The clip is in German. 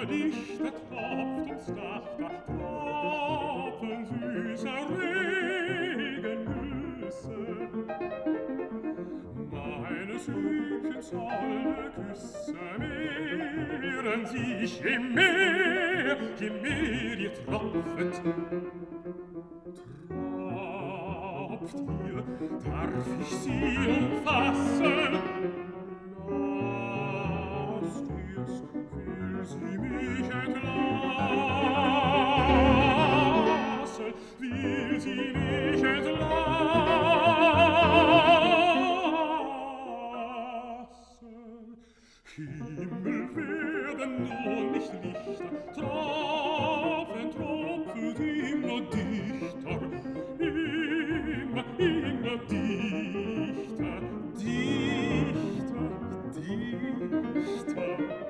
dichter tropft ins Dach, da tropfen süßer Regengüsse. Meines Liebchens holde Küsse mehren sich, je mehr ihr tropfet. Tropft ihr, darf ich sie umfassen? Lasst ihr's, will sie mich entlassen, will sie mich entlassen. Himmel werden nun nicht lichter, Tropfen, tropfen immer dichter, immer dichter, dichter, dichter.